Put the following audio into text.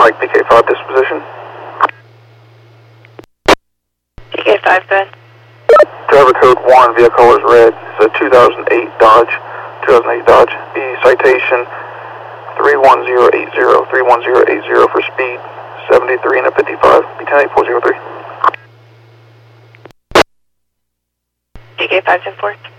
Mike, PK5 disposition. PK5, go ahead. Driver code 1, vehicle is red. It's a 2008 Dodge. The citation 31080 for speed 73 and a 55. B108403. PK5, 10-4.